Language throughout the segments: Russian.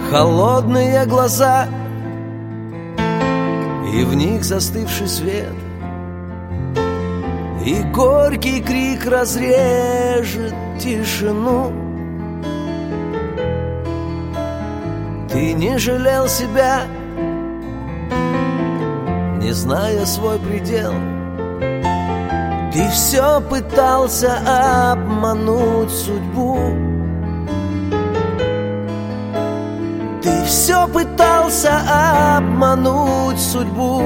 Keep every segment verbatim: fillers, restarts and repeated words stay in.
холодные глаза и в них застывший свет, и горький крик разрежет тишину. Ты не жалел себя, не зная свой предел. Ты все пытался обмануть судьбу. Ты все пытался обмануть судьбу.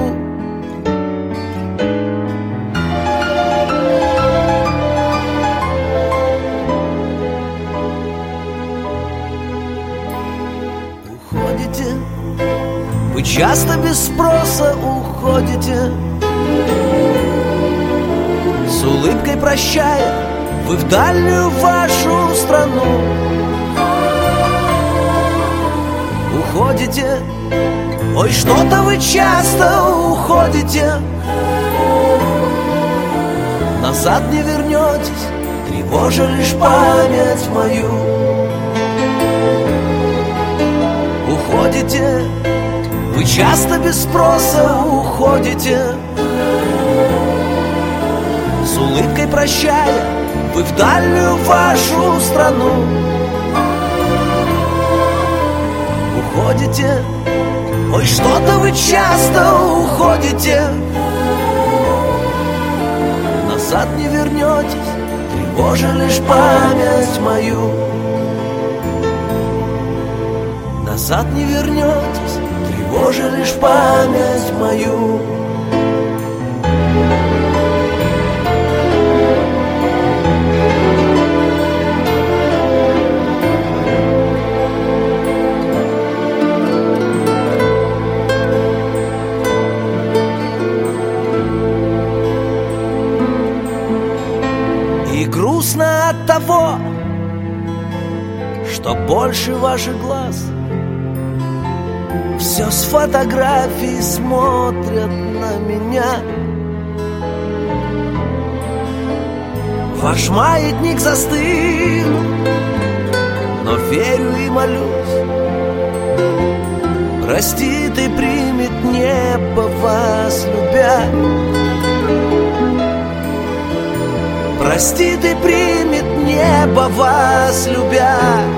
Уходите, вы часто без спроса уходите, с улыбкой прощая, вы в дальнюю вашу страну. Уходите, ой, что-то вы часто уходите, назад не вернетесь, тревожа лишь память мою. Уходите, вы часто без спроса уходите, с улыбкой прощая, вы в дальнюю вашу страну. Уходите, ой, что-то вы часто уходите, назад не вернетесь, тревожа лишь память мою. Назад не вернетесь, тревожа лишь память мою. И грустно от того, что больше ваших глаз все с фотографий смотрят на меня. Ваш маятник застыл, но верю и молюсь, простит и примет небо вас любя. Простит и примет небо вас любя.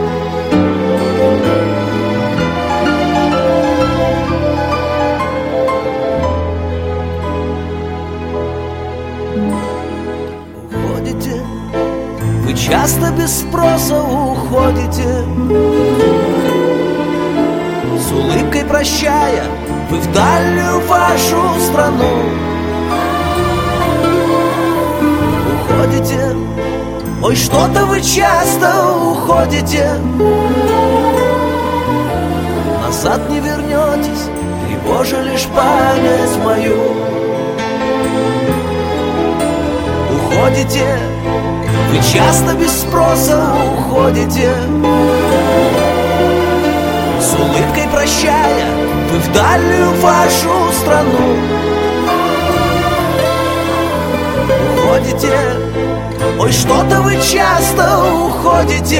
Уходите, вы часто без спроса уходите, с улыбкой прощая, вы в дальнюю вашу страну. Уходите, ой, что-то вы часто уходите, назад не вернетесь, тревожа лишь память мою. Уходите, вы часто без спроса уходите, с улыбкой прощая, вы в дальнюю вашу страну. Уходите, ой, что-то вы часто уходите,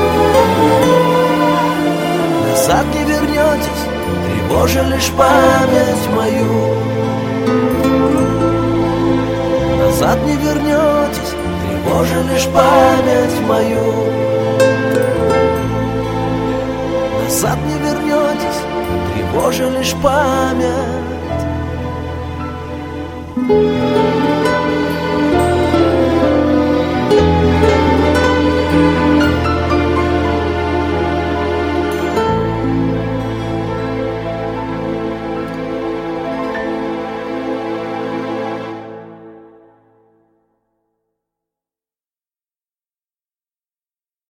назад не вернетесь, тревожа лишь память мою. Назад не вернетесь, тревожа лишь память мою. Назад не вернетесь, тревожа лишь память